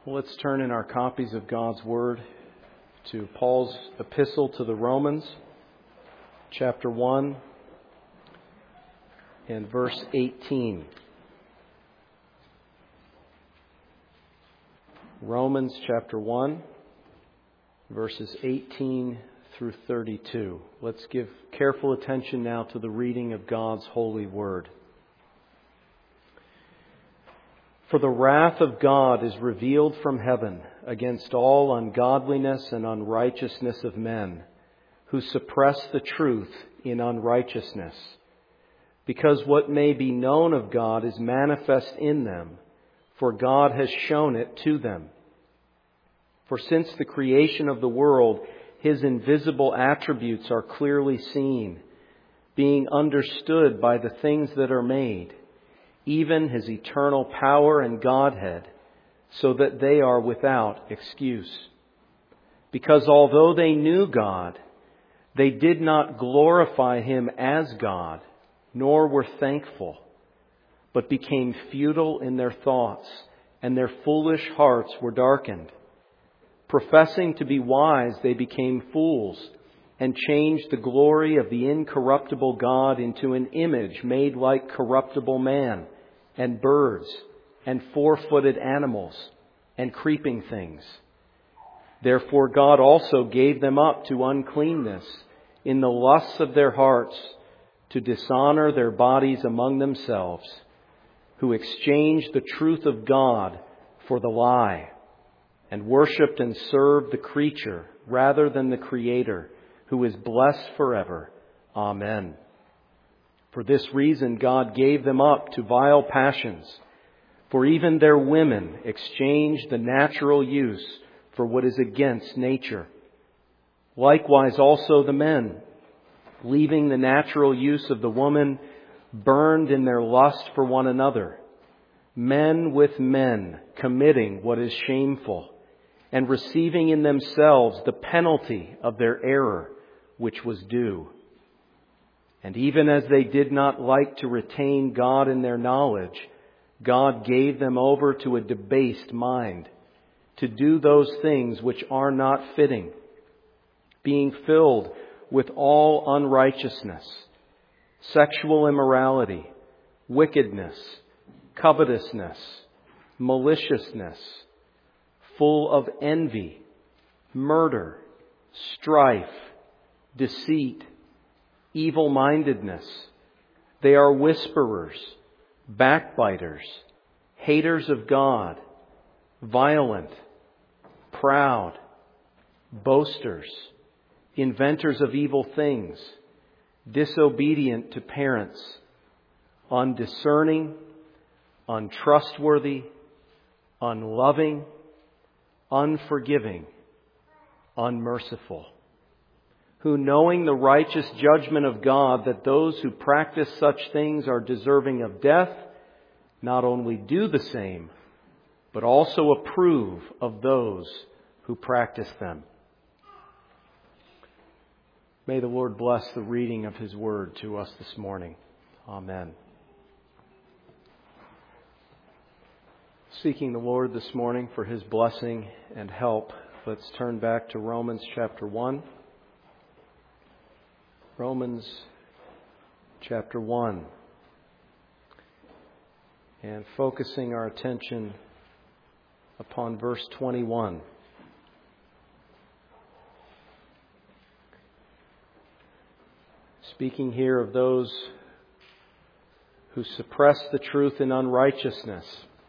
Let's turn in our copies of God's Word to Paul's epistle to the Romans, chapter 1 and verse 18. Romans chapter 1, verses 18 through 32. Let's give careful attention now to the reading of God's holy Word. For the wrath of God is revealed from heaven against all ungodliness and unrighteousness of men, who suppress the truth in unrighteousness. Because what may be known of God is manifest in them, for God has shown it to them. For since the creation of the world, His invisible attributes are clearly seen, being understood by the things that are made, even His eternal power and Godhead, so that they are without excuse. Because although they knew God, they did not glorify Him as God, nor were thankful, but became futile in their thoughts, and their foolish hearts were darkened. Professing to be wise, they became fools, and changed the glory of the incorruptible God into an image made like corruptible man, and birds, and four-footed animals, and creeping things. Therefore God also gave them up to uncleanness in the lusts of their hearts, to dishonor their bodies among themselves, who exchanged the truth of God for the lie, and worshipped and served the creature rather than the Creator, who is blessed forever. Amen. For this reason God gave them up to vile passions, for even their women exchanged the natural use for what is against nature. Likewise also the men, leaving the natural use of the woman, burned in their lust for one another, men with men committing what is shameful, and receiving in themselves the penalty of their error, which was due. And even as they did not like to retain God in their knowledge, God gave them over to a debased mind, to do those things which are not fitting, being filled with all unrighteousness, sexual immorality, wickedness, covetousness, maliciousness, full of envy, murder, strife, deceit, evil-mindedness. They are whisperers, backbiters, haters of God, violent, proud, boasters, inventors of evil things, disobedient to parents, undiscerning, untrustworthy, unloving, unforgiving, unmerciful, who, knowing the righteous judgment of God, that those who practice such things are deserving of death, not only do the same, but also approve of those who practice them. May the Lord bless the reading of His Word to us this morning. Amen. Seeking the Lord this morning for His blessing and help, let's turn back to Romans chapter 1. Romans chapter 1. And focusing our attention upon verse 21. Speaking here of those who suppress the truth in unrighteousness.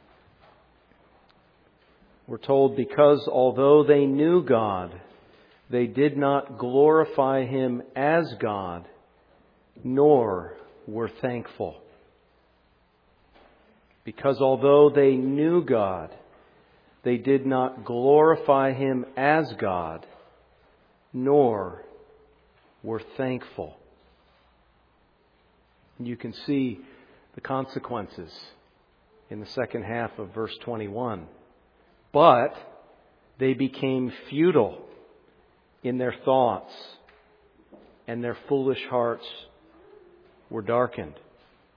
We're told, because although they knew God, they did not glorify Him as God, nor were thankful. Because although they knew God, they did not glorify Him as God, nor were thankful. And you can see the consequences in the second half of verse 21. But they became futile in their thoughts, and their foolish hearts were darkened.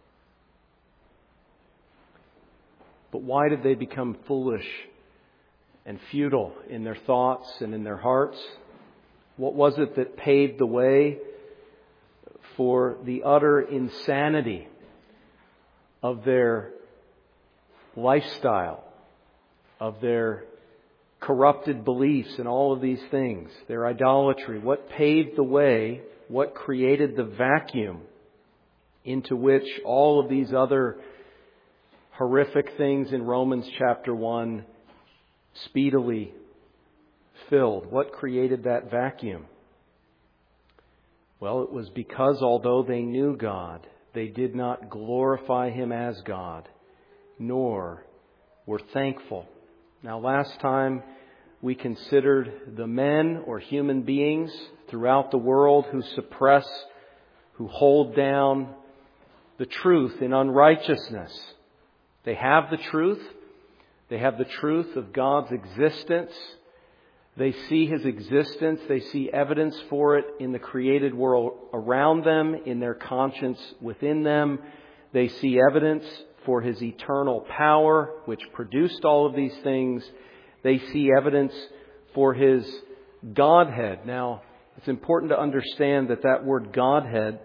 But why did they become foolish and futile in their thoughts and in their hearts? What was it that paved the way for the utter insanity of their lifestyle, of their corrupted beliefs and all of these things, their idolatry? What paved the way? What created the vacuum into which all of these other horrific things in Romans chapter 1 speedily filled? What created that vacuum? Well, it was because although they knew God, they did not glorify Him as God, nor were thankful. Now, last time we considered the men or human beings throughout the world who suppress, who hold down the truth in unrighteousness. They have the truth. They have the truth of God's existence. They see His existence. They see evidence for it in the created world around them, in their conscience within them. They see evidence for His eternal power, which produced all of these things. They see evidence for His Godhead. Now, it's important to understand that word Godhead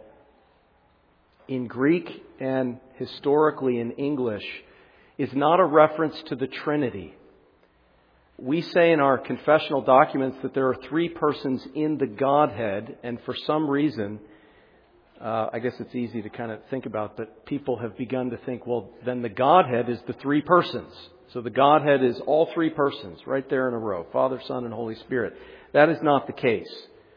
in Greek and historically in English is not a reference to the Trinity. We say in our confessional documents that there are three persons in the Godhead, and for some reason, I guess it's easy to kind of think about, but people have begun to think, well, then the Godhead is the three persons. So the Godhead is all three persons right there in a row, Father, Son, and Holy Spirit. That is not the case.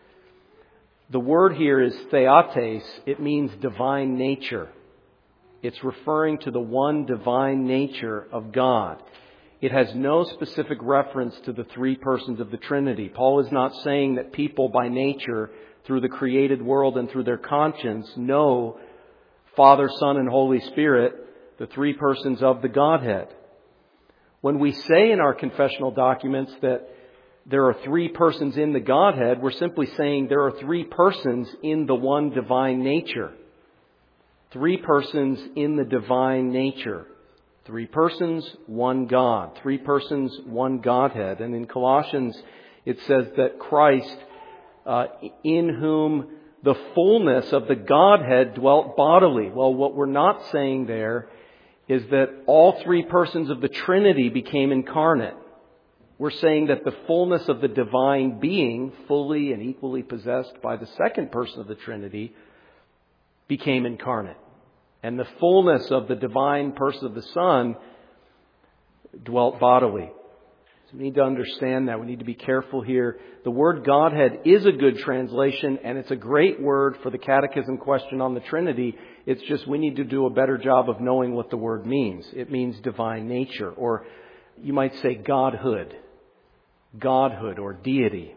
The word here is theotes. It means divine nature. It's referring to the one divine nature of God. It has no specific reference to the three persons of the Trinity. Paul is not saying that people by nature, through the created world and through their conscience, know Father, Son, and Holy Spirit, the three persons of the Godhead. When we say in our confessional documents that there are three persons in the Godhead, we're simply saying there are three persons in the one divine nature. Three persons in the divine nature. Three persons, one God. Three persons, one Godhead. And in Colossians, it says that Christ, in whom the fullness of the Godhead dwelt bodily. Well, what we're not saying there is that all three persons of the Trinity became incarnate. We're saying that the fullness of the divine being, fully and equally possessed by the second person of the Trinity, became incarnate. And the fullness of the divine person of the Son dwelt bodily. So we need to understand that. We need to be careful here. The word Godhead is a good translation, and it's a great word for the catechism question on the Trinity. It's just we need to do a better job of knowing what the word means. It means divine nature, or you might say Godhood. Godhood or deity.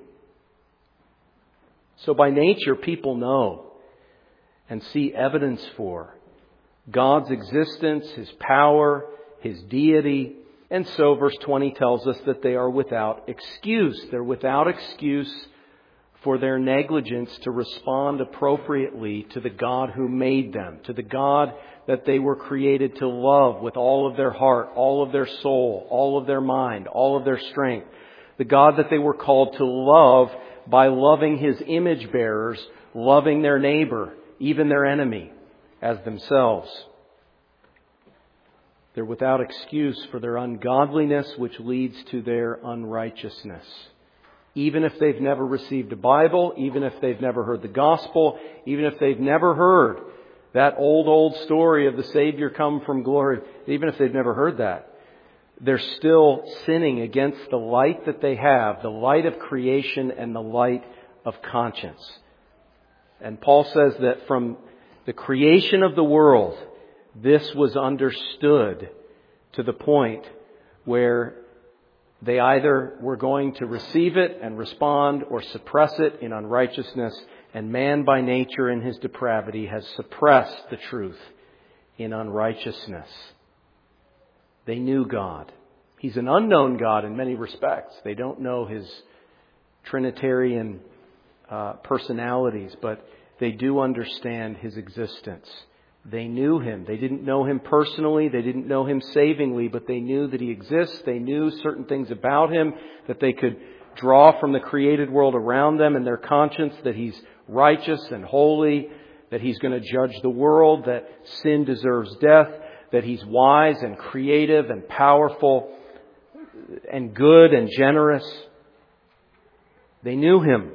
So by nature, people know and see evidence for God's existence, His power, His deity. And so verse 20 tells us that they are without excuse. They're without excuse for their negligence to respond appropriately to the God who made them, to the God that they were created to love with all of their heart, all of their soul, all of their mind, all of their strength. The God that they were called to love by loving His image bearers, loving their neighbor, even their enemy, as themselves. They're without excuse for their ungodliness, which leads to their unrighteousness. Even if they've never received a Bible, even if they've never heard the gospel, even if they've never heard that old story of the Savior come from glory, even if they've never heard that, they're still sinning against the light that they have, the light of creation and the light of conscience. And Paul says that from the creation of the world, this was understood to the point where they either were going to receive it and respond or suppress it in unrighteousness. And man by nature in his depravity has suppressed the truth in unrighteousness. They knew God. He's an unknown God in many respects. They don't know His Trinitarian personalities, but they do understand His existence. They knew Him. They didn't know Him personally. They didn't know Him savingly, but they knew that He exists. They knew certain things about Him that they could draw from the created world around them in their conscience, that He's righteous and holy, that He's going to judge the world, that sin deserves death, that He's wise and creative and powerful and good and generous. They knew Him,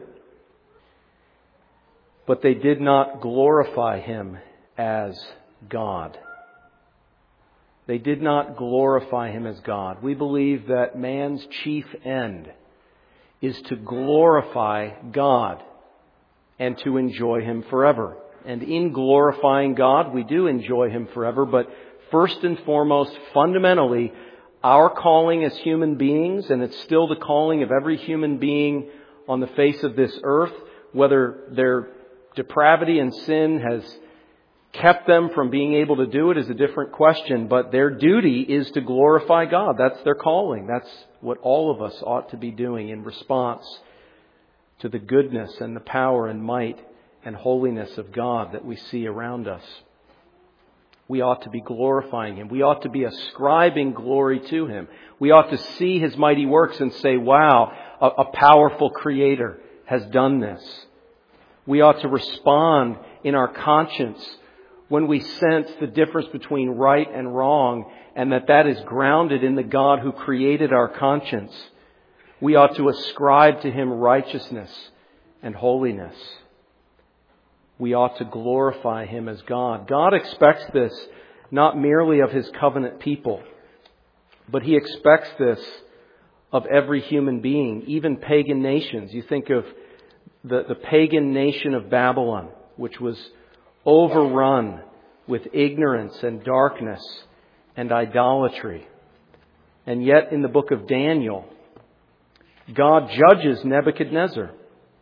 but they did not glorify Him as God. They did not glorify Him as God. We believe that man's chief end is to glorify God and to enjoy Him forever. And in glorifying God, we do enjoy Him forever, but first and foremost, fundamentally, our calling as human beings, and it's still the calling of every human being on the face of this earth, whether their depravity and sin has kept them from being able to do it is a different question, but their duty is to glorify God. That's their calling. That's what all of us ought to be doing in response to the goodness and the power and might and holiness of God that we see around us. We ought to be glorifying Him. We ought to be ascribing glory to Him. We ought to see His mighty works and say, wow, a powerful Creator has done this. We ought to respond in our conscience when we sense the difference between right and wrong, and that is grounded in the God who created our conscience. We ought to ascribe to Him righteousness and holiness. We ought to glorify Him as God. God expects this not merely of His covenant people, but He expects this of every human being, even pagan nations. You think of the pagan nation of Babylon, which was overrun with ignorance and darkness and idolatry. And yet in the book of Daniel, God judges Nebuchadnezzar.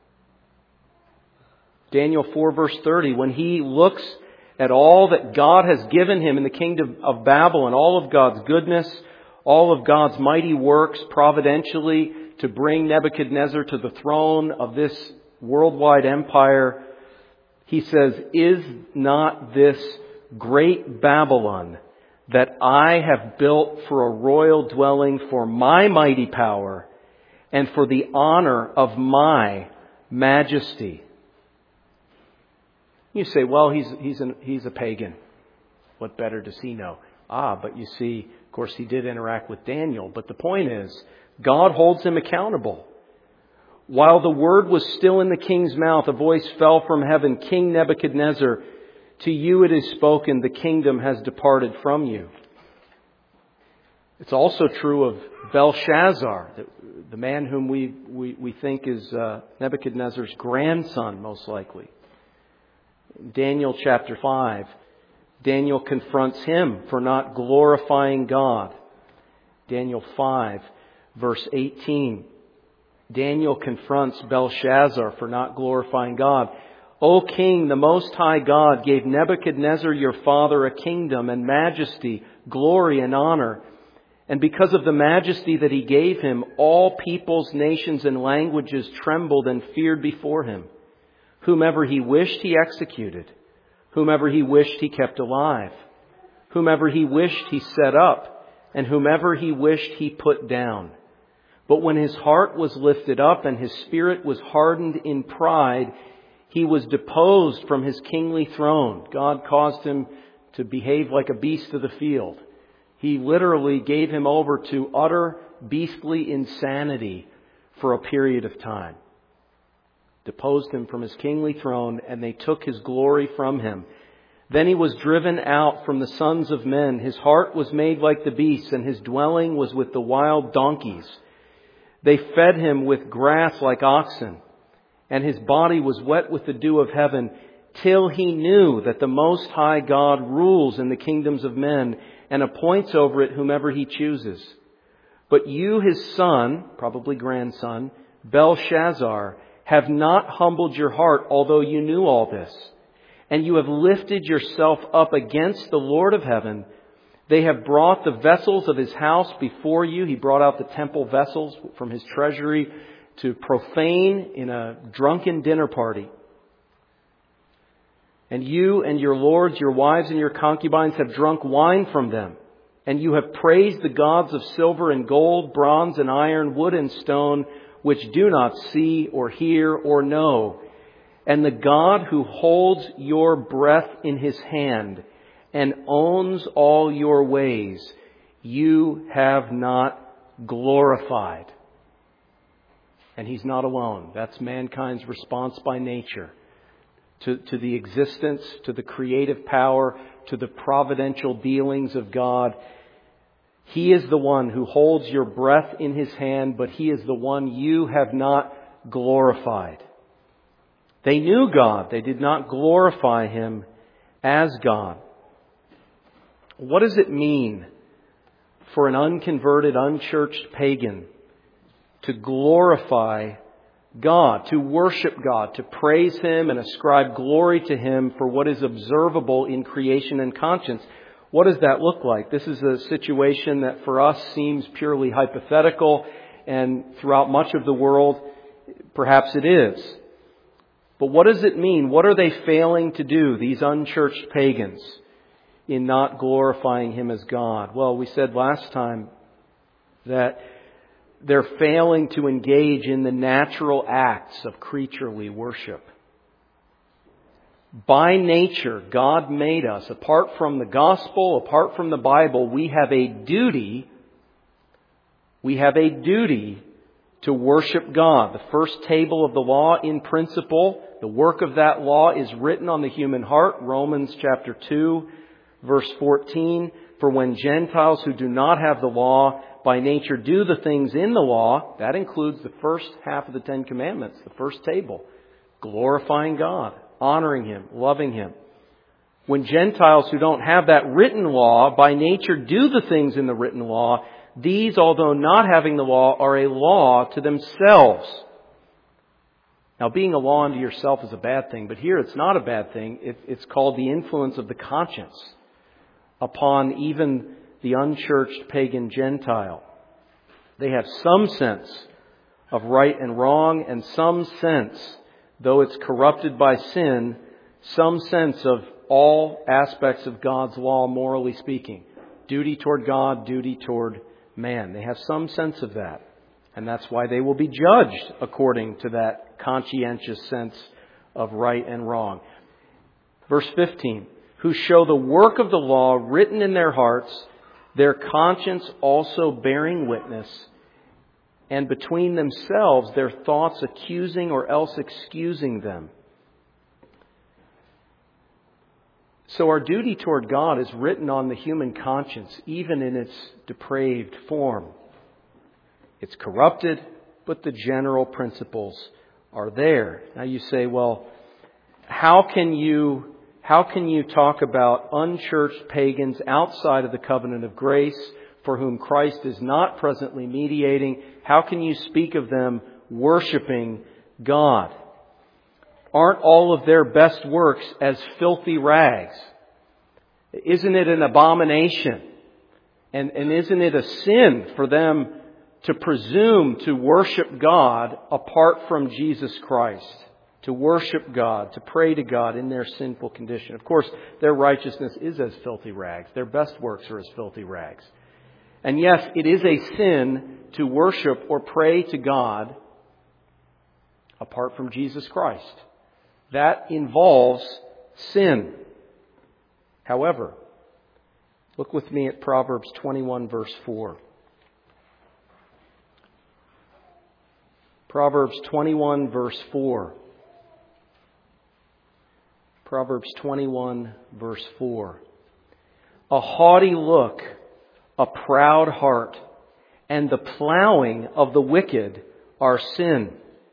Daniel 4 verse 30, when he looks at all that God has given him in the kingdom of Babylon, all of God's goodness, all of God's mighty works providentially to bring Nebuchadnezzar to the throne of this worldwide empire, he says, "Is not this great Babylon that I have built for a royal dwelling for my mighty power and for the honor of my majesty?" You say, well, he's a pagan. What better does he know? But you see, of course, he did interact with Daniel. But the point is, God holds him accountable. While the word was still in the king's mouth, a voice fell from heaven, "King Nebuchadnezzar, to you it is spoken, the kingdom has departed from you." It's also true of Belshazzar, the man whom we think is Nebuchadnezzar's grandson, most likely. Daniel chapter 5, Daniel confronts him for not glorifying God. Daniel 5, verse 18. Daniel confronts Belshazzar for not glorifying God. "O king, the Most High God gave Nebuchadnezzar your father a kingdom and majesty, glory and honor. And because of the majesty that he gave him, all peoples, nations, and languages trembled and feared before him. Whomever he wished, he executed. Whomever he wished, he kept alive. Whomever he wished, he set up. And whomever he wished, he put down. But when his heart was lifted up and his spirit was hardened in pride, he was deposed from his kingly throne." God caused him to behave like a beast of the field. He literally gave him over to utter beastly insanity for a period of time. Deposed him from his kingly throne, and they took his glory from him. Then he was driven out from the sons of men. His heart was made like the beasts, and his dwelling was with the wild donkeys. They fed him with grass like oxen, and his body was wet with the dew of heaven, till he knew that the Most High God rules in the kingdoms of men and appoints over it whomever he chooses. But you, his son, probably grandson, Belshazzar, have not humbled your heart, although you knew all this. And you have lifted yourself up against the Lord of heaven. They have brought the vessels of his house before you. He brought out the temple vessels from his treasury to profane in a drunken dinner party. And you and your lords, your wives and your concubines have drunk wine from them. And you have praised the gods of silver and gold, bronze and iron, wood and stone, which do not see or hear or know. And the God who holds your breath in His hand and owns all your ways, you have not glorified. And He's not alone. That's mankind's response by nature to the existence, to the creative power, to the providential dealings of God. He is the one who holds your breath in His hand, but He is the one you have not glorified. They knew God. They did not glorify Him as God. What does it mean for an unconverted, unchurched pagan to glorify God, to worship God, to praise Him and ascribe glory to Him for what is observable in creation and conscience? What does that look like? This is a situation that for us seems purely hypothetical, and throughout much of the world, perhaps it is. But what does it mean? What are they failing to do, these unchurched pagans, in not glorifying Him as God? Well, we said last time that they're failing to engage in the natural acts of creaturely worship. By nature, God made us. Apart from the gospel, apart from the Bible, we have a duty to worship God. The first table of the law in principle, the work of that law is written on the human heart. Romans chapter 2, verse 14. For when Gentiles who do not have the law by nature do the things in the law, that includes the first half of the Ten Commandments, the first table, glorifying God, honoring Him, loving Him. When Gentiles who don't have that written law by nature do the things in the written law, these, although not having the law, are a law to themselves. Now, being a law unto yourself is a bad thing, but here it's not a bad thing. It's called the influence of the conscience upon even the unchurched pagan Gentile. They have some sense of right and wrong, and some sense, though it's corrupted by sin, some sense of all aspects of God's law, morally speaking. Duty toward God, duty toward man. They have some sense of that. And that's why they will be judged according to that conscientious sense of right and wrong. Verse 15. Who show the work of the law written in their hearts, their conscience also bearing witness, and between themselves their thoughts accusing or else excusing them. So our duty toward God is written on the human conscience, even in its depraved form. It's corrupted, but the general principles are there. Now you say, well, how can you talk about unchurched pagans outside of the covenant of grace for whom Christ is not presently mediating? How can you speak of them worshiping God? Aren't all of their best works as filthy rags? Isn't it an abomination? And isn't it a sin for them to presume to worship God apart from Jesus Christ? To worship God, to pray to God in their sinful condition. Of course, their righteousness is as filthy rags. Their best works are as filthy rags. And yes, it is a sin to worship or pray to God apart from Jesus Christ. That involves sin. However, look with me at Proverbs 21, verse 4. Proverbs 21, verse 4. Proverbs 21, verse 4. A haughty look, a proud heart, and the plowing of the wicked are sin.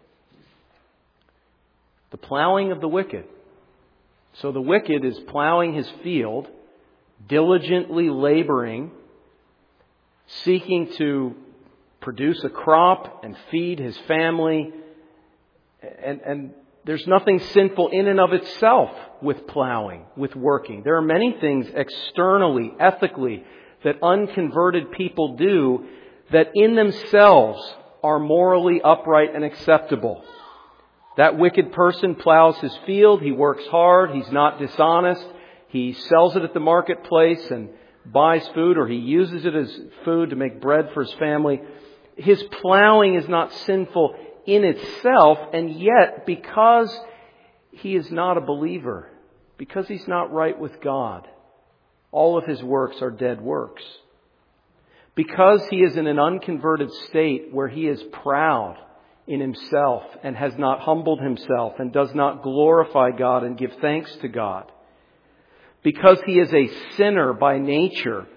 The plowing of the wicked. So the wicked is plowing his field, diligently laboring, seeking to produce a crop and feed his family. And there's nothing sinful in and of itself with plowing, with working. There are many things externally, ethically, that unconverted people do that in themselves are morally upright and acceptable. That wicked person plows his field. He works hard. He's not dishonest. He sells it at the marketplace and buys food, or he uses it as food to make bread for his family. His plowing is not sinful in itself, and yet because he is not a believer, because he's not right with God, all of his works are dead works. Because he is in an unconverted state where he is proud in himself and has not humbled himself and does not glorify God and give thanks to God. Because he is a sinner by nature,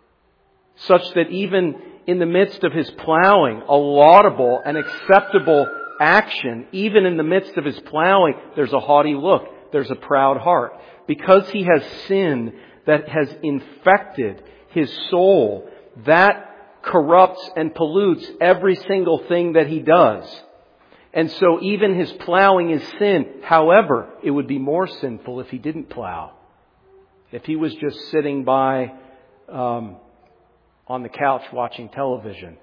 such that even in the midst of his plowing, a laudable and acceptable action, even in the midst of his plowing, there's a haughty look, there's a proud heart. Because he has sin that has infected his soul, that corrupts and pollutes every single thing that he does. And so even his plowing is sin. However, it would be more sinful if he didn't plow. If he was just sitting by on the couch watching television,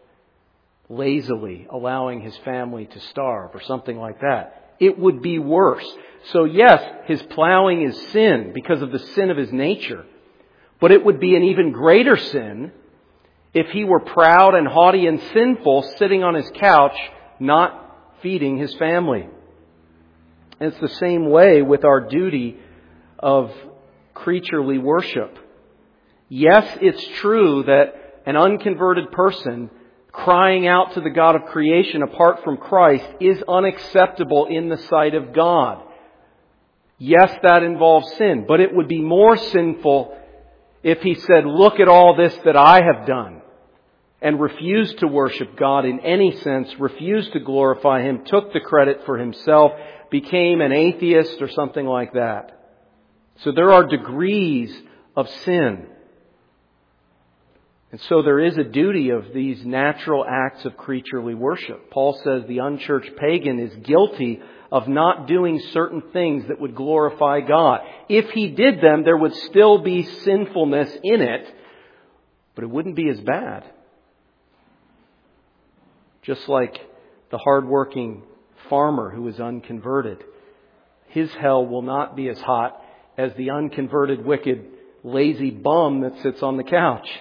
lazily allowing his family to starve or something like that, it would be worse. So yes, his plowing is sin because of the sin of his nature. But it would be an even greater sin if he were proud and haughty and sinful, sitting on his couch, not feeding his family. And it's the same way with our duty of creaturely worship. Yes, it's true that an unconverted person crying out to the God of creation apart from Christ is unacceptable in the sight of God. Yes, that involves sin, but it would be more sinful if he said, "Look at all this that I have done," and refused to worship God in any sense, refused to glorify Him, took the credit for himself, became an atheist or something like that. So there are degrees of sin. And so there is a duty of these natural acts of creaturely worship. Paul says the unchurched pagan is guilty of not doing certain things that would glorify God. If he did them, there would still be sinfulness in it, but it wouldn't be as bad. Just like the hardworking farmer who is unconverted. His hell will not be as hot as the unconverted, wicked, lazy bum that sits on the couch.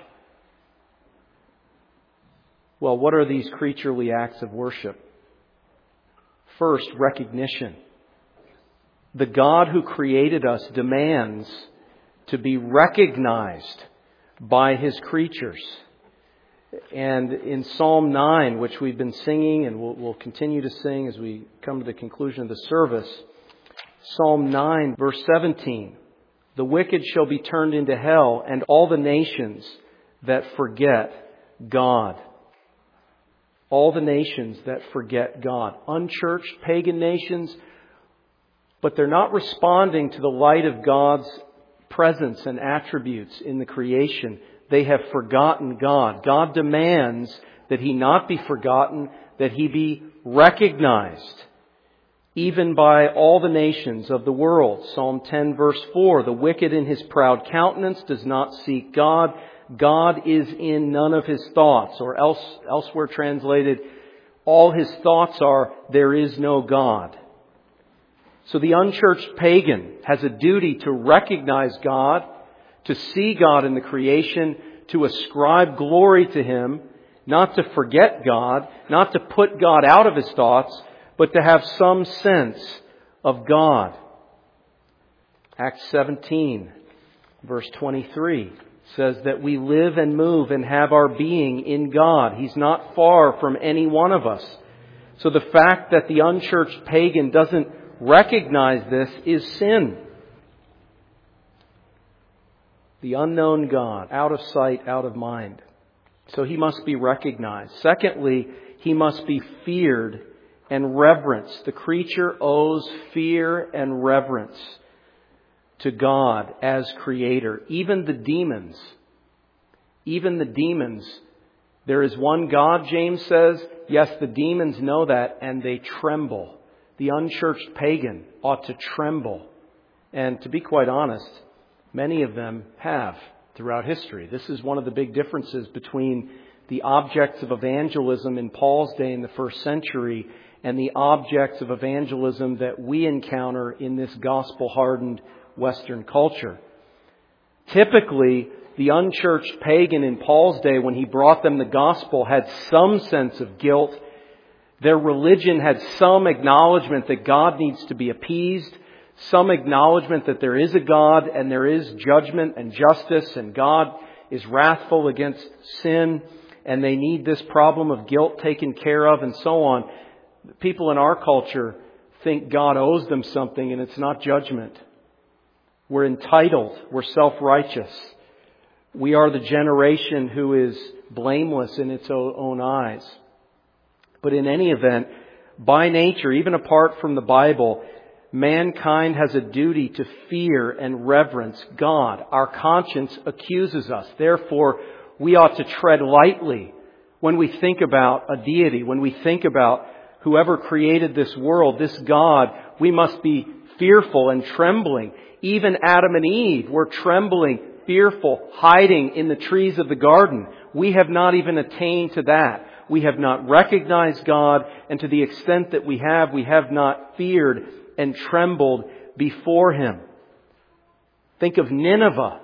Well, what are these creaturely acts of worship? First, recognition. The God who created us demands to be recognized by His creatures. And in Psalm 9, which we've been singing and we'll continue to sing as we come to the conclusion of the service, Psalm 9, verse 17, "The wicked shall be turned into hell, and all the nations that forget God." All the nations that forget God. Unchurched, pagan nations, but they're not responding to the light of God's presence and attributes in the creation. They have forgotten God. God demands that He not be forgotten, that He be recognized, even by all the nations of the world. Psalm 10, verse 4, "The wicked in his proud countenance does not seek God. God is in none of his thoughts," or elsewhere translated, all his thoughts are, "there is no God." So the unchurched pagan has a duty to recognize God, to see God in the creation, to ascribe glory to Him, not to forget God, not to put God out of his thoughts, but to have some sense of God. Acts 17, verse 23. Says that we live and move and have our being in God. He's not far from any one of us. So the fact that the unchurched pagan doesn't recognize this is sin. The unknown God, out of sight, out of mind. So He must be recognized. Secondly, He must be feared and reverenced. The creature owes fear and reverence to God as Creator. Even the demons, there is one God, James says. Yes, the demons know that and they tremble. The unchurched pagan ought to tremble. And to be quite honest, many of them have throughout history. This is one of the big differences between the objects of evangelism in Paul's day in the first century and the objects of evangelism that we encounter in this gospel-hardened Western culture. Typically, the unchurched pagan in Paul's day, when he brought them the gospel, had some sense of guilt. Their religion had some acknowledgement that God needs to be appeased, some acknowledgement that there is a God and there is judgment and justice and God is wrathful against sin and they need this problem of guilt taken care of and so on. People in our culture think God owes them something, and it's not judgment. We're entitled. We're self-righteous. We are the generation who is blameless in its own eyes. But in any event, by nature, even apart from the Bible, mankind has a duty to fear and reverence God. Our conscience accuses us. Therefore, we ought to tread lightly when we think about a deity, when we think about whoever created this world, this God. We must be fearful and trembling. Even Adam and Eve were trembling, fearful, hiding in the trees of the garden. We have not even attained to that. We have not recognized God, and to the extent that we have not feared and trembled before Him. Think of Nineveh.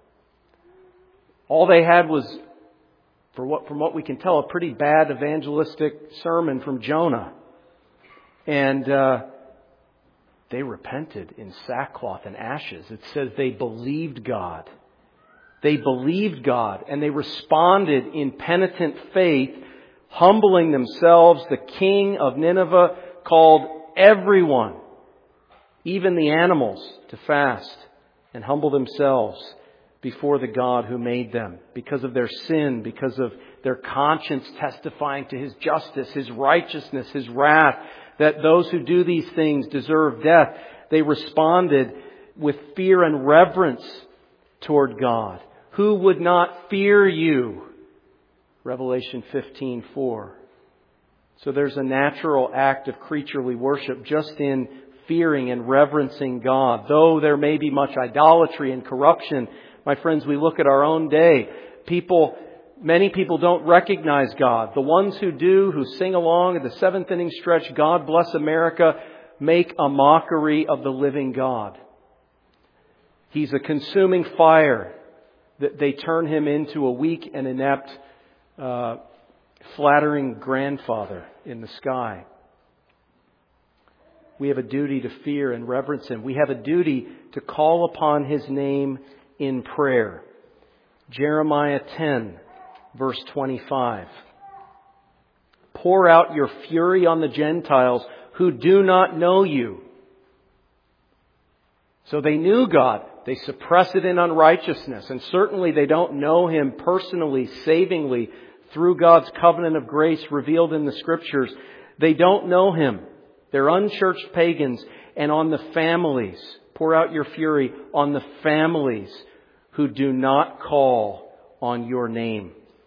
All they had was, from what we can tell, a pretty bad evangelistic sermon from Jonah. And they repented in sackcloth and ashes. It says they believed God. They believed God and they responded in penitent faith, humbling themselves. The king of Nineveh called everyone, even the animals, to fast and humble themselves before the God who made them, because of their sin, because of their conscience testifying to His justice, His righteousness, His wrath, that those who do these things deserve death. They responded with fear and reverence toward God. Who would not fear you? Revelation 15:4. So there's a natural act of creaturely worship just in fearing and reverencing God. Though there may be much idolatry and corruption, my friends, we look at our own day. Many people don't recognize God. The ones who do, who sing along at the seventh inning stretch, God Bless America, make a mockery of the living God. He's a consuming fire. That they turn Him into a weak and inept, flattering grandfather in the sky. We have a duty to fear and reverence Him. We have a duty to call upon His name in prayer. Jeremiah 10, verse 25. Pour out your fury on the Gentiles who do not know you. So they knew God. They suppress it in unrighteousness. And certainly they don't know Him personally, savingly, through God's covenant of grace revealed in the Scriptures. They don't know Him. They're unchurched pagans. And on the families, pour out your fury on the families who do not call on your name.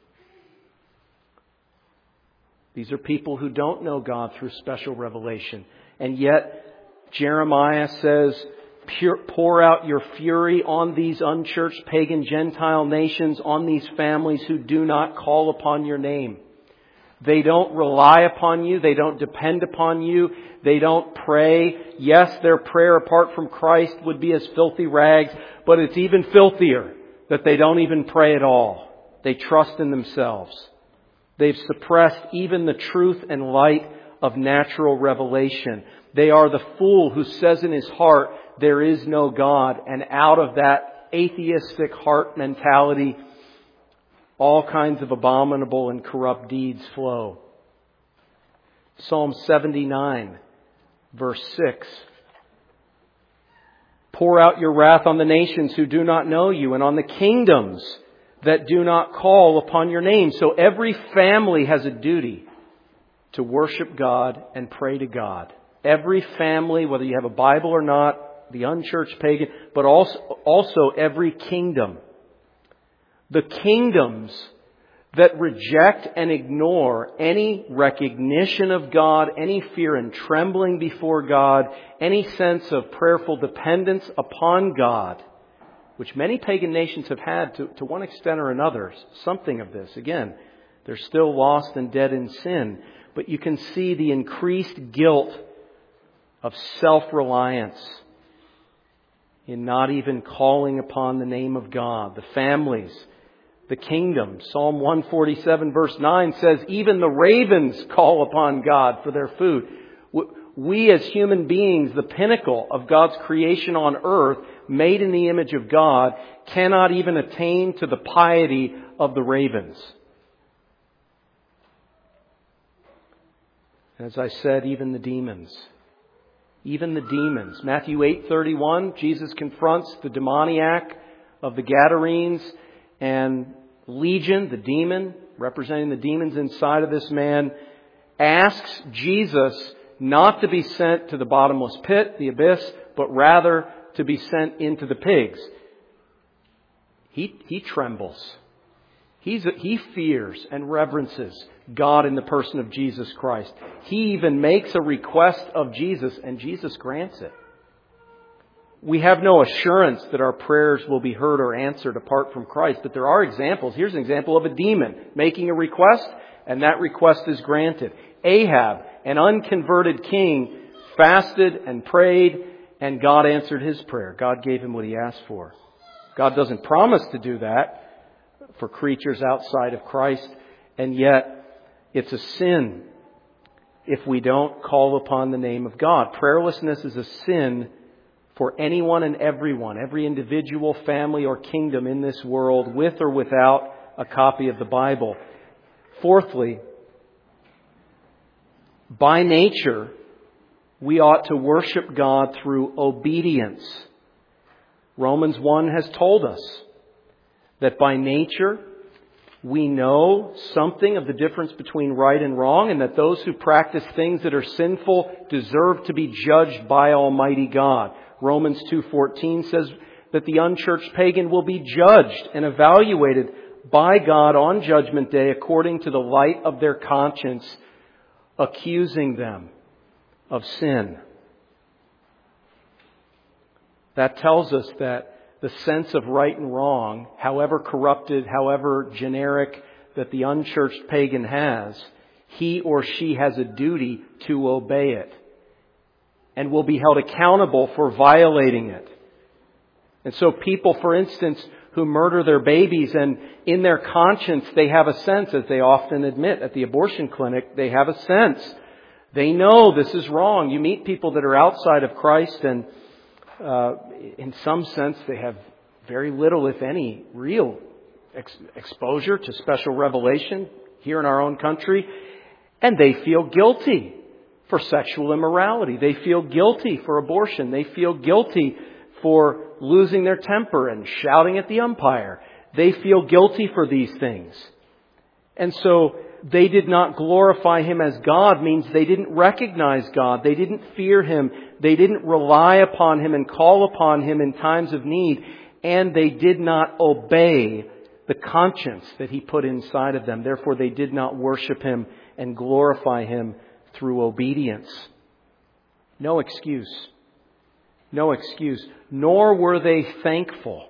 These are people who don't know God through special revelation. And yet, Jeremiah says, pour out your fury on these unchurched pagan Gentile nations, on these families who do not call upon your name. They don't rely upon you. They don't depend upon you. They don't pray. Yes, their prayer apart from Christ would be as filthy rags, but it's even filthier that they don't even pray at all. They trust in themselves. They've suppressed even the truth and light of natural revelation. They are the fool who says in his heart, there is no God. And out of that atheistic heart mentality, all kinds of abominable and corrupt deeds flow. Psalm 79, verse 6. Pour out your wrath on the nations who do not know you, and on the kingdoms that do not call upon your name. So every family has a duty to worship God and pray to God. Every family, whether you have a Bible or not, the unchurched pagan, but also every kingdom. The kingdoms that reject and ignore any recognition of God, any fear and trembling before God, any sense of prayerful dependence upon God, which many pagan nations have had to one extent or another, something of this. Again, They're still lost and dead in sin. But you can see the increased guilt of self-reliance in not even calling upon the name of God. The families, the kingdom. Psalm 147 verse 9 says, even the ravens call upon God for their food. We as human beings, the pinnacle of God's creation on earth, made in the image of God, cannot even attain to the piety of the ravens. As I said, even the demons. Even the demons. Matthew 8:31, Jesus confronts the demoniac of the Gadarenes, and Legion, the demon, representing the demons inside of this man, asks Jesus not to be sent to the bottomless pit, the abyss, but rather to be sent into the pigs. He trembles. He fears and reverences God in the person of Jesus Christ. He even makes a request of Jesus, and Jesus grants it. We have no assurance that our prayers will be heard or answered apart from Christ, but there are examples. Here's an example of a demon making a request, and that request is granted. Ahab, an unconverted king, fasted and prayed, and God answered his prayer. God gave him what he asked for. God doesn't promise to do that for creatures outside of Christ, and yet it's a sin if we don't call upon the name of God. Prayerlessness is a sin for anyone and everyone, every individual, family, or kingdom in this world, with or without a copy of the Bible. Fourthly, by nature, we ought to worship God through obedience. Romans 1 has told us that by nature we know something of the difference between right and wrong, and that those who practice things that are sinful deserve to be judged by Almighty God. Romans 2:14 says that the unchurched pagan will be judged and evaluated by God on Judgment Day according to the light of their conscience, accusing them of sin. That tells us that the sense of right and wrong, however corrupted, however generic, that the unchurched pagan has, he or she has a duty to obey it and will be held accountable for violating it. And so people, for instance, who murder their babies, and in their conscience they have a sense, as they often admit at the abortion clinic, they have a sense. They know this is wrong. You meet people that are outside of Christ, and in some sense they have very little, if any, real exposure to special revelation here in our own country, and they feel guilty for sexual immorality. They feel guilty for abortion. They feel guilty for losing their temper and shouting at the umpire. They feel guilty for these things. And so they did not glorify Him as God means they didn't recognize God. They didn't fear Him. They didn't rely upon Him and call upon Him in times of need. And they did not obey the conscience that He put inside of them. Therefore, they did not worship Him and glorify Him through obedience. No excuse. No excuse. Nor were they thankful.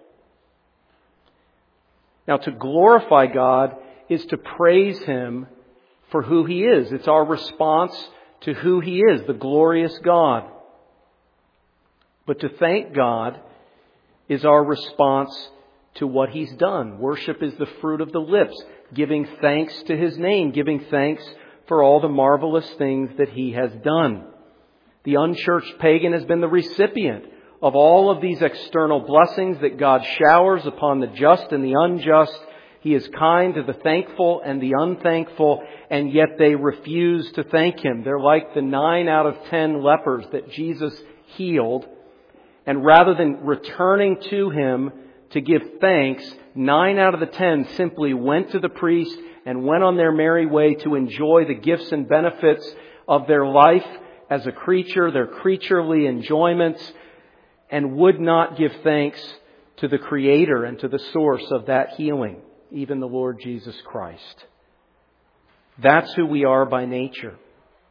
Now, to glorify God is to praise Him for who He is. It's our response to who He is, the glorious God. But to thank God is our response to what He's done. Worship is the fruit of the lips, giving thanks to His name, giving thanks for all the marvelous things that He has done. The unchurched pagan has been the recipient of all of these external blessings that God showers upon the just and the unjust. He is kind to the thankful and the unthankful, and yet they refuse to thank Him. They're like the 9 out of 10 lepers that Jesus healed. And rather than returning to Him to give thanks, 9 out of the 10 simply went to the priest and went on their merry way to enjoy the gifts and benefits of their life as a creature, their creaturely enjoyments, and would not give thanks to the Creator and to the source of that healing, even the Lord Jesus Christ. That's who we are by nature.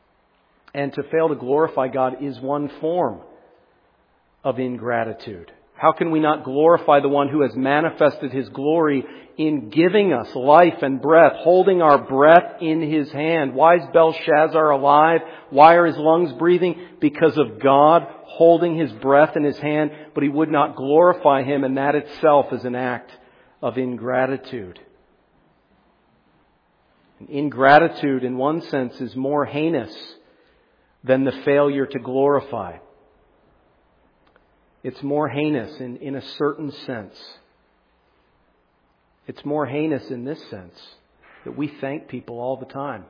And to fail to glorify God is one form of ingratitude. How can we not glorify the one who has manifested His glory in giving us life and breath, holding our breath in His hand? Why is Belshazzar alive? Why are his lungs breathing? Because of God holding his breath in His hand, but he would not glorify Him, and that itself is an act of ingratitude. And ingratitude, in one sense, is more heinous than the failure to glorify. It's more heinous in a certain sense. It's more heinous in this sense, that we thank people all the time.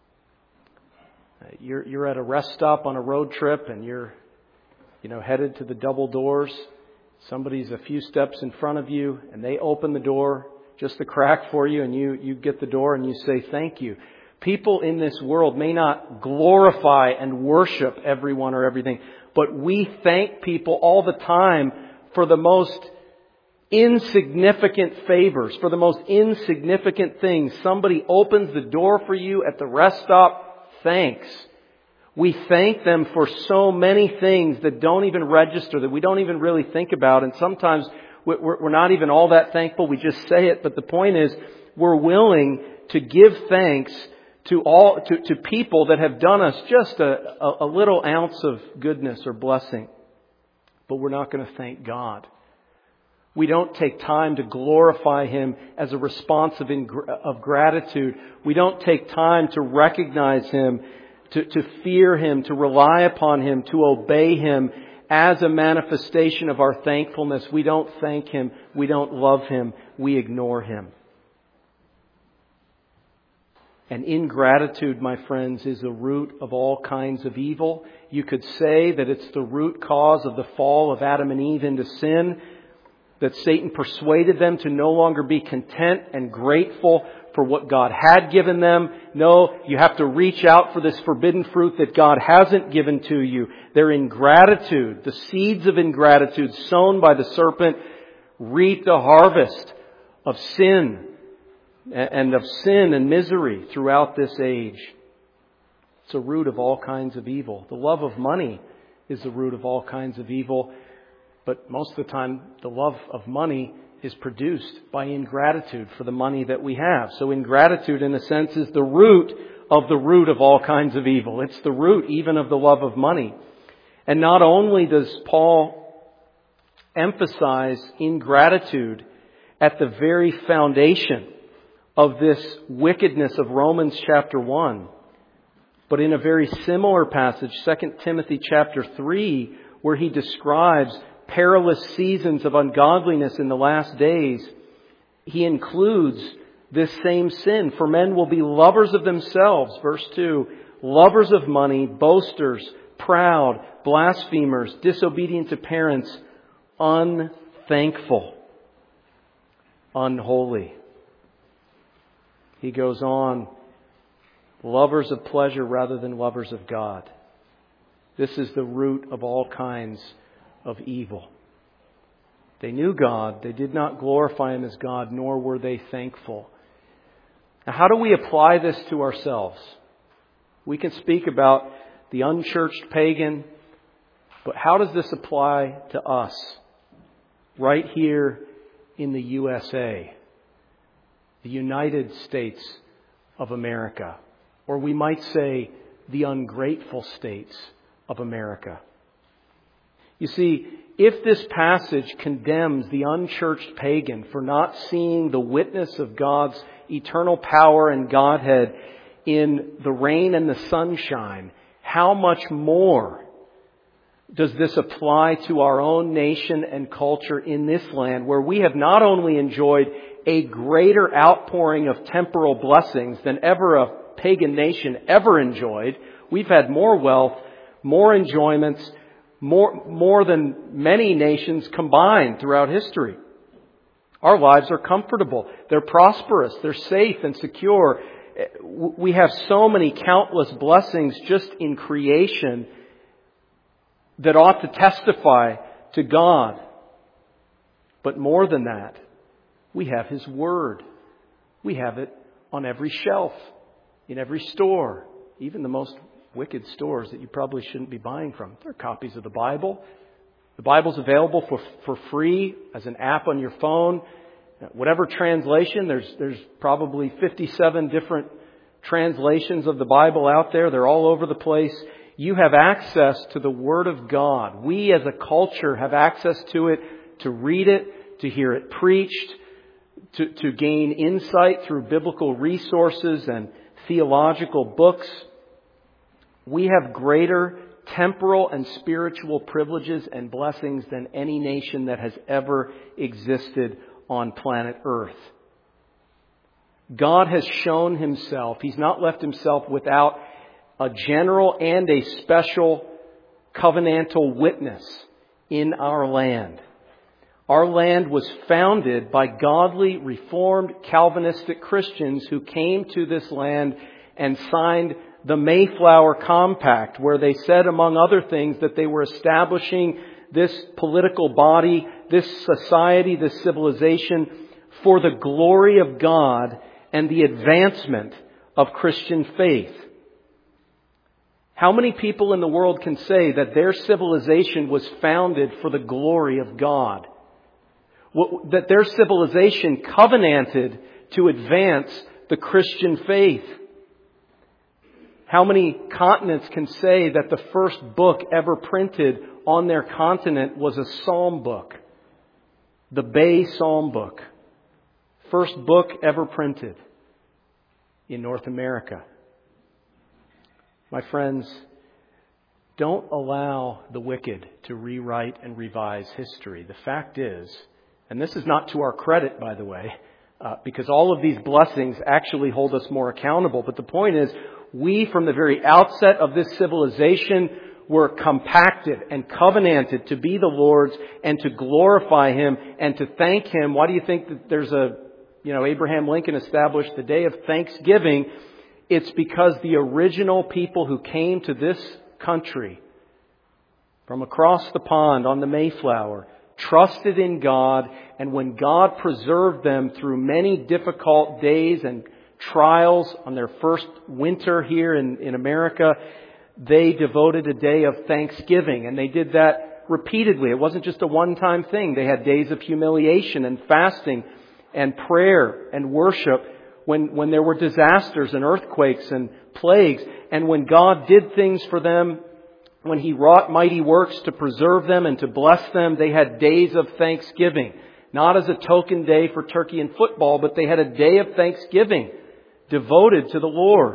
You're at a rest stop on a road trip and you're headed to the double doors. Somebody's a few steps in front of you and they open the door just a crack for you, and you get the door and you say thank you. People in this world may not glorify and worship everyone or everything, but we thank people all the time for the most insignificant favors, for the most insignificant things. Somebody opens the door for you at the rest stop, thanks. We thank them for so many things that don't even register, that we don't even really think about. And sometimes we're not even all that thankful. We just say it. But the point is, we're willing to give thanks to people that have done us just a little ounce of goodness or blessing. But we're not going to thank God. We don't take time to glorify Him as a response of gratitude. We don't take time to recognize Him, to fear Him, to rely upon Him, to obey Him as a manifestation of our thankfulness. We don't thank Him. We don't love Him. We ignore Him. And ingratitude, my friends, is the root of all kinds of evil. You could say that it's the root cause of the fall of Adam and Eve into sin, that Satan persuaded them to no longer be content and grateful for what God had given them. No, you have to reach out for this forbidden fruit that God hasn't given to you. Their ingratitude, the seeds of ingratitude sown by the serpent, reap the harvest of sin and misery throughout this age. It's a root of all kinds of evil. The love of money is the root of all kinds of evil. But most of the time, the love of money is produced by ingratitude for the money that we have. So ingratitude, in a sense, is the root of all kinds of evil. It's the root even of the love of money. And not only does Paul emphasize ingratitude at the very foundation of this wickedness of Romans chapter 1, but in a very similar passage, 2 Timothy chapter 3, where he describes perilous seasons of ungodliness in the last days, he includes this same sin. For men will be lovers of themselves, verse 2, lovers of money, boasters, proud, blasphemers, disobedient to parents, unthankful, unholy. He goes on, lovers of pleasure rather than lovers of God. This is the root of all kinds of evil. They knew God. They did not glorify Him as God, nor were they thankful. Now, how do we apply this to ourselves? We can speak about the unchurched pagan, but how does this apply to us right here in the USA, the United States of America, or we might say the ungrateful states of America? You see, if this passage condemns the unchurched pagan for not seeing the witness of God's eternal power and Godhead in the rain and the sunshine, how much more does this apply to our own nation and culture in this land, where we have not only enjoyed a greater outpouring of temporal blessings than ever a pagan nation ever enjoyed. We've had more wealth, more enjoyments, more than many nations combined throughout history. Our lives are comfortable. They're prosperous. They're safe and secure. We have so many countless blessings just in creation that ought to testify to God. But more than that, we have His Word. We have it on every shelf, in every store, even the most wicked stores that you probably shouldn't be buying from. There are copies of the Bible. The Bible's available for free as an app on your phone. Whatever translation, there's probably 57 different translations of the Bible out there. They're all over the place. You have access to the Word of God. We as a culture have access to it, to read it, to hear it preached, to gain insight through biblical resources and theological books. We have greater temporal and spiritual privileges and blessings than any nation that has ever existed on planet Earth. God has shown Himself. He's not left Himself without a general and a special covenantal witness in our land. Our land was founded by godly, Reformed, Calvinistic Christians who came to this land and signed the Mayflower Compact, where they said, among other things, that they were establishing this political body, this society, this civilization for the glory of God and the advancement of Christian faith. How many people in the world can say that their civilization was founded for the glory of God? That their civilization covenanted to advance the Christian faith? How many continents can say that the first book ever printed on their continent was a psalm book? The Bay Psalm Book. First book ever printed in North America. My friends, don't allow the wicked to rewrite and revise history. The fact is, and this is not to our credit, by the way, because all of these blessings actually hold us more accountable. But the point is, we, from the very outset of this civilization, were compacted and covenanted to be the Lord's and to glorify Him and to thank Him. Why do you think that there's Abraham Lincoln established the day of Thanksgiving? It's because the original people who came to this country from across the pond on the Mayflower trusted in God, and when God preserved them through many difficult days and trials on their first winter here in America, they devoted a day of thanksgiving, and they did that repeatedly. It wasn't just a one-time thing. They had days of humiliation and fasting and prayer and worship when there were disasters and earthquakes and plagues. And when God did things for them, when He wrought mighty works to preserve them and to bless them, they had days of thanksgiving. Not as a token day for turkey and football, but they had a day of thanksgiving devoted to the Lord.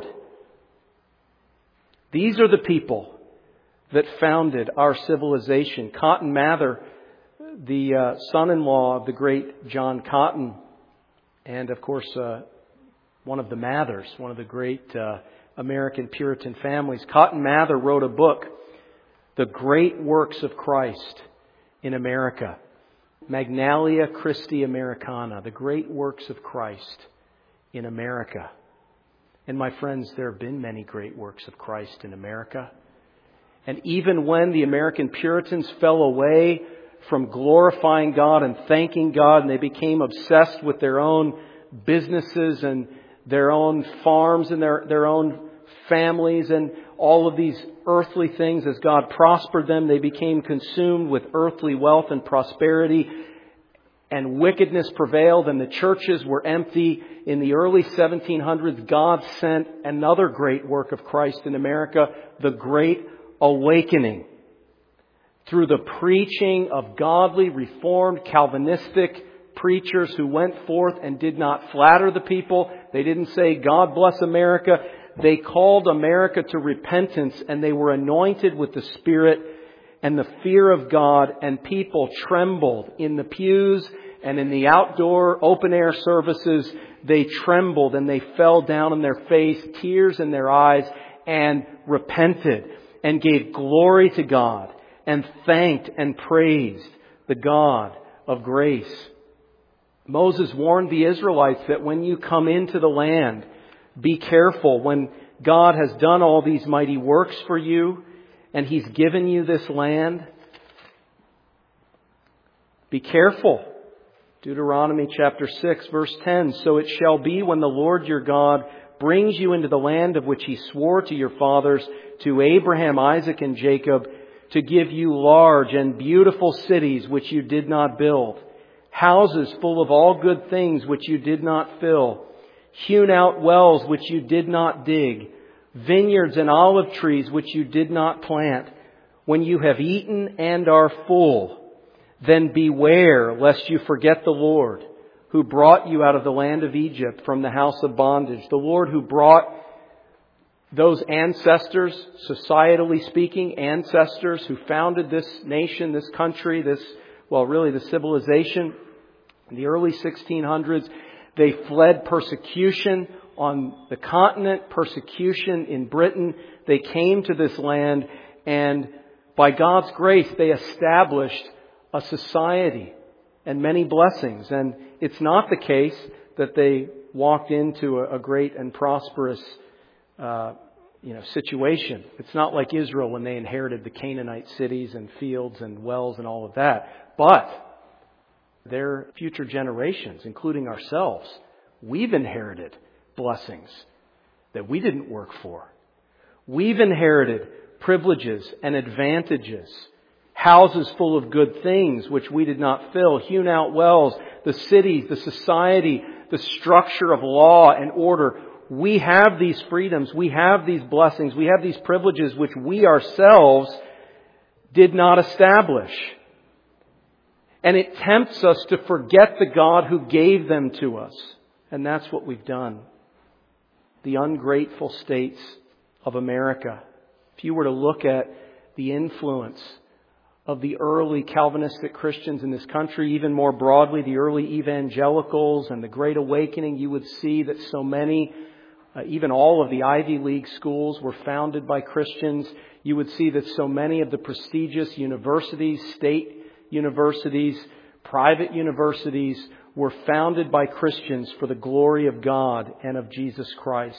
These are the people that founded our civilization. Cotton Mather, the son-in-law of the great John Cotton, and of course one of the Mathers, one of the great American Puritan families. Cotton Mather wrote a book, The Great Works of Christ in America. Magnalia Christi Americana, The Great Works of Christ in America. And my friends, there have been many great works of Christ in America. And even when the American Puritans fell away from glorifying God and thanking God, and they became obsessed with their own businesses and their own farms and their own families and all of these earthly things, as God prospered them, they became consumed with earthly wealth and prosperity, and wickedness prevailed and the churches were empty. In the early 1700s, God sent another great work of Christ in America, the Great Awakening. Through the preaching of godly, Reformed, Calvinistic preachers who went forth and did not flatter the people. They didn't say, God bless America. They called America to repentance, and they were anointed with the Spirit and the fear of God, and people trembled in the pews and in the outdoor open-air services. They trembled and they fell down on their face, tears in their eyes, and repented and gave glory to God and thanked and praised the God of grace. Moses warned the Israelites that when you come into the land, be careful. When God has done all these mighty works for you and He's given you this land, be careful. Deuteronomy chapter 6 verse 10. So it shall be when the Lord your God brings you into the land of which He swore to your fathers, to Abraham, Isaac, and Jacob, to give you large and beautiful cities which you did not build, houses full of all good things which you did not fill, hewn out wells which you did not dig, vineyards and olive trees which you did not plant. When you have eaten and are full, then beware lest you forget the Lord, who brought you out of the land of Egypt from the house of bondage. The Lord who brought those ancestors, societally speaking, ancestors who founded this nation, this country, the civilization in the early 1600s. They fled persecution on the continent, persecution in Britain. They came to this land, and by God's grace, they established a society and many blessings. And it's not the case that they walked into a great and prosperous situation. It's not like Israel when they inherited the Canaanite cities and fields and wells and all of that. But their future generations, including ourselves, we've inherited blessings that we didn't work for. We've inherited privileges and advantages, houses full of good things which we did not fill, hewn out wells, the cities, the society, the structure of law and order. We have these freedoms, we have these blessings, we have these privileges which we ourselves did not establish. And it tempts us to forget the God who gave them to us. And that's what we've done. The ungrateful states of America. If you were to look at the influence of the early Calvinistic Christians in this country, even more broadly, the early evangelicals and the Great Awakening, you would see that so many, even all of the Ivy League schools were founded by Christians. You would see that so many of the prestigious universities, state universities, private universities, were founded by Christians for the glory of God and of Jesus Christ.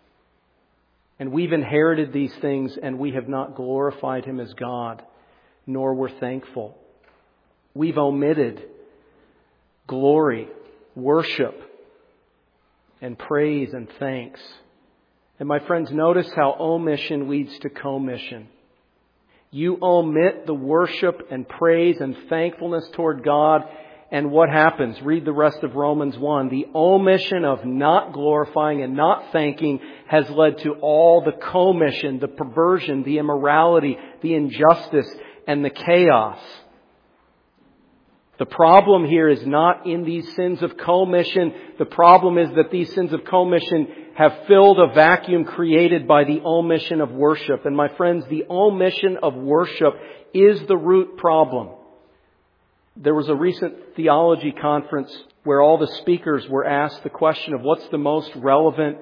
And we've inherited these things, and we have not glorified Him as God, nor were thankful. We've omitted glory, worship, and praise and thanks. And my friends, notice how omission leads to commission. You omit the worship and praise and thankfulness toward God, and what happens? Read the rest of Romans 1. The omission of not glorifying and not thanking has led to all the commission, the perversion, the immorality, the injustice, and the chaos. The problem here is not in these sins of commission. The problem is that these sins of commission have filled a vacuum created by the omission of worship. And my friends, the omission of worship is the root problem. There was a recent theology conference where all the speakers were asked the question of what's the most relevant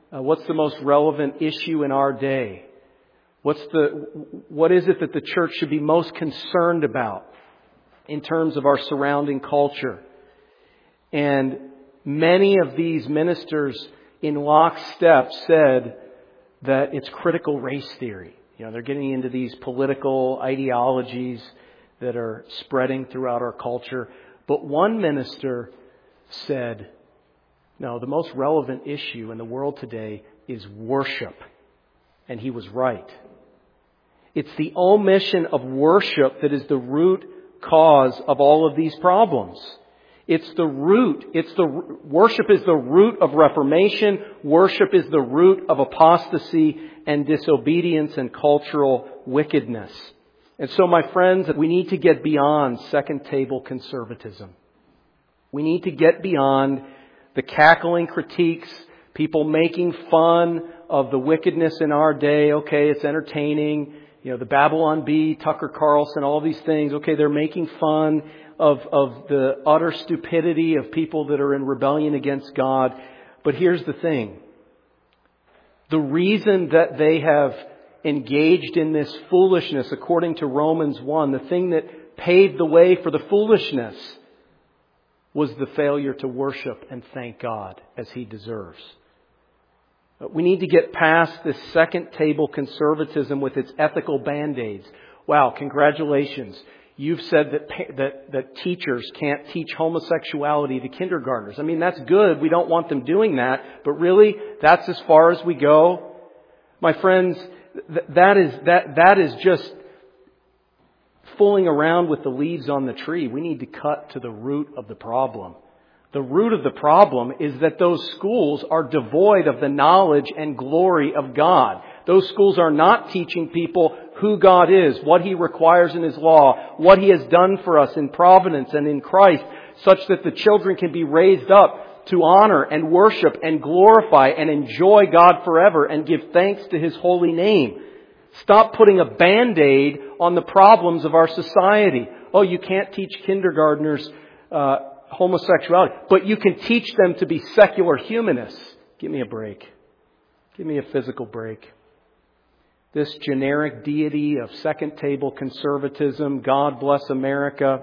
issue in our day? What is it that the church should be most concerned about in terms of our surrounding culture? And many of these ministers in lockstep said that it's critical race theory. They're getting into these political ideologies that are spreading throughout our culture. But one minister said, no, the most relevant issue in the world today is worship. And he was right. It's the omission of worship that is the root cause of all of these problems. It's the root. Worship is the root of reformation. Worship is the root of apostasy and disobedience and cultural wickedness. And so, my friends, we need to get beyond second table conservatism. We need to get beyond the cackling critiques, people making fun of the wickedness in our day. Okay, it's entertaining. The Babylon Bee, Tucker Carlson, all these things. Okay, they're making fun of the utter stupidity of people that are in rebellion against God. But here's the thing. The reason that they have engaged in this foolishness, according to Romans 1, the thing that paved the way for the foolishness was the failure to worship and thank God as He deserves. We need to get past this second table conservatism with its ethical band-aids. Wow, congratulations. You've said that teachers can't teach homosexuality to kindergartners. I mean, that's good. We don't want them doing that. But really, that's as far as we go. My friends, that is just fooling around with the leaves on the tree. We need to cut to the root of the problem. The root of the problem is that those schools are devoid of the knowledge and glory of God. Those schools are not teaching people who God is, what He requires in His law, what He has done for us in providence and in Christ, such that the children can be raised up to honor and worship and glorify and enjoy God forever and give thanks to His holy name. Stop putting a Band-Aid on the problems of our society. Oh, you can't teach kindergartners homosexuality, but you can teach them to be secular humanists. Give me a break. Give me a physical break. This generic deity of second table conservatism, God bless America,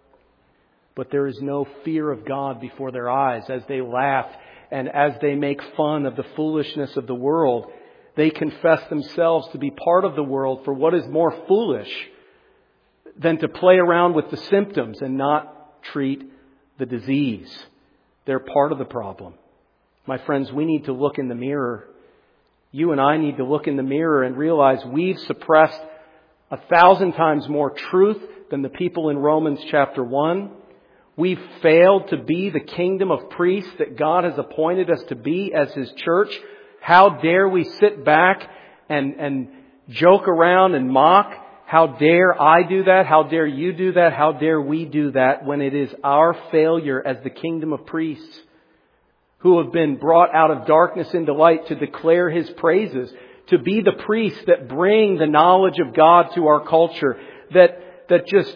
but there is no fear of God before their eyes as they laugh and as they make fun of the foolishness of the world. They confess themselves to be part of the world for what is more foolish than to play around with the symptoms and not treat the disease. They're part of the problem. My friends, we need to look in the mirror. You and I need to look in the mirror and realize we've suppressed 1,000 times more truth than the people in Romans chapter 1. We've failed to be the kingdom of priests that God has appointed us to be as His church. How dare we sit back and joke around and mock? How dare I do that? How dare you do that? How dare we do that when it is our failure as the kingdom of priests who have been brought out of darkness into light to declare His praises, to be the priests that bring the knowledge of God to our culture, that just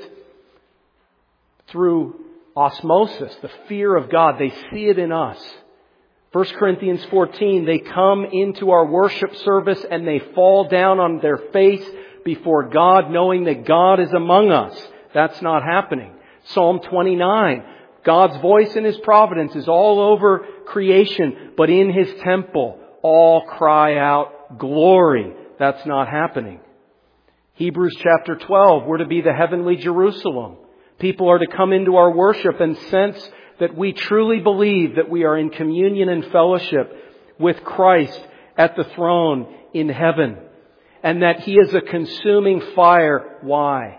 through osmosis, the fear of God, they see it in us. 1 Corinthians 14, they come into our worship service and they fall down on their face before God, knowing that God is among us. That's not happening. Psalm 29, God's voice in His providence is all over creation, but in His temple, all cry out, glory. That's not happening. Hebrews chapter 12, we're to be the heavenly Jerusalem. People are to come into our worship and sense that we truly believe that we are in communion and fellowship with Christ at the throne in heaven. And that He is a consuming fire. Why?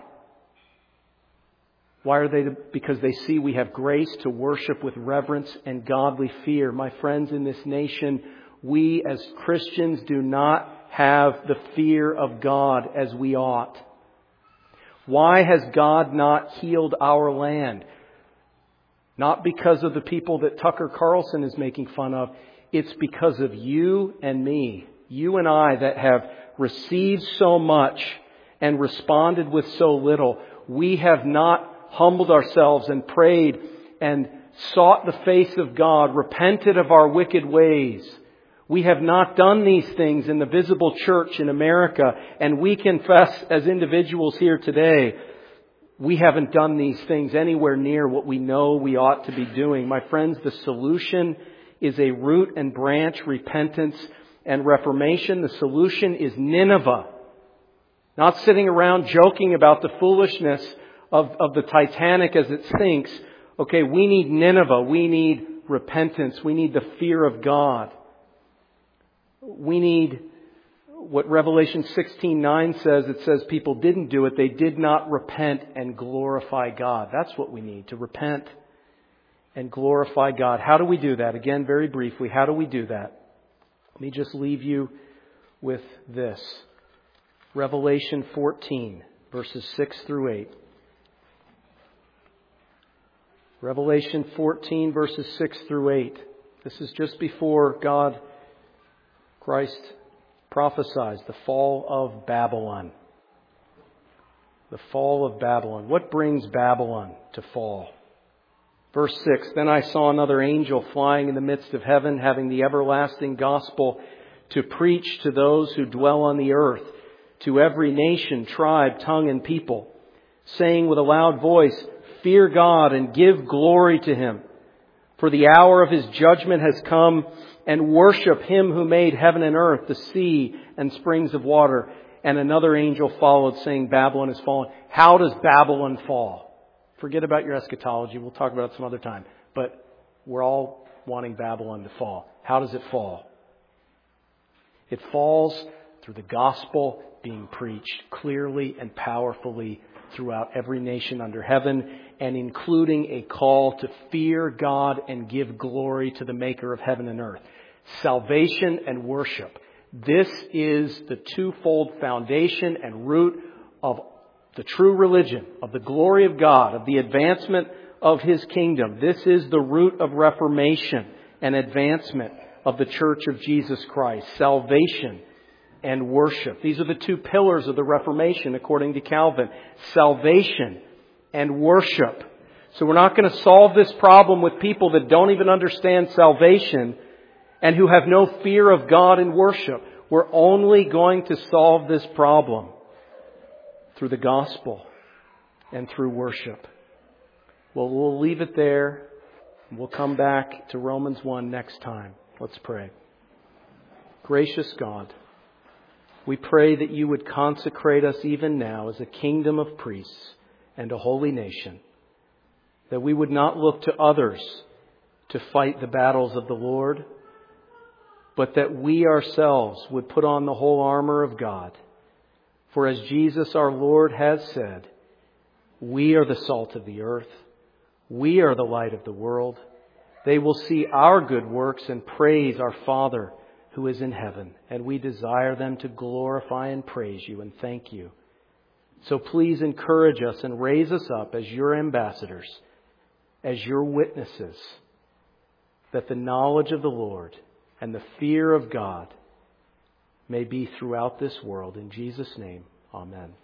Why are they? Because they see we have grace to worship with reverence and godly fear. My friends, in this nation, we as Christians do not have the fear of God as we ought. Why has God not healed our land? Not because of the people that Tucker Carlson is making fun of. It's because of you and me. You and I that have received so much and responded with so little. We have not humbled ourselves and prayed and sought the face of God, repented of our wicked ways. We have not done these things in the visible church in America, and we confess as individuals here today, we haven't done these things anywhere near what we know we ought to be doing. My friends, the solution is a root and branch repentance and reformation. The solution is Nineveh. Not sitting around joking about the foolishness of the Titanic as it sinks. Okay, we need Nineveh. We need repentance. We need the fear of God. We need what Revelation 16:9 says. It says people didn't do it. They did not repent and glorify God. That's what we need, to repent and glorify God. How do we do that? Again, very briefly, how do we do that? Let me just leave you with this. Revelation 14, verses 6 through 8. Revelation 14, verses 6 through 8. This is just before Christ prophesies the fall of Babylon. The fall of Babylon. What brings Babylon to fall? Verse 6, Then I saw another angel flying in the midst of heaven, having the everlasting gospel to preach to those who dwell on the earth, to every nation, tribe, tongue, and people, saying with a loud voice, Fear God and give glory to Him, for the hour of His judgment has come, and worship Him who made heaven and earth, the sea and springs of water. And another angel followed, saying, Babylon is fallen. How does Babylon fall? Forget about your eschatology. We'll talk about it some other time. But we're all wanting Babylon to fall. How does it fall? It falls through the gospel being preached clearly and powerfully throughout every nation under heaven, and including a call to fear God and give glory to the Maker of heaven and earth. Salvation and worship. This is the twofold foundation and root of the true religion, of the glory of God, of the advancement of His kingdom. This is the root of reformation and advancement of the Church of Jesus Christ. Salvation and worship. These are the two pillars of the Reformation according to Calvin. Salvation and worship. So we're not going to solve this problem with people that don't even understand salvation and who have no fear of God in worship. We're only going to solve this problem through the gospel and through worship. Well, we'll leave it there. We'll come back to Romans 1 next time. Let's pray. Gracious God, we pray that you would consecrate us even now as a kingdom of priests and a holy nation, that we would not look to others to fight the battles of the Lord, but that we ourselves would put on the whole armor of God. For as Jesus our Lord has said, we are the salt of the earth. We are the light of the world. They will see our good works and praise our Father who is in heaven. And we desire them to glorify and praise you and thank you. So please encourage us and raise us up as your ambassadors, as your witnesses, that the knowledge of the Lord and the fear of God may be throughout this world. In Jesus' name, amen.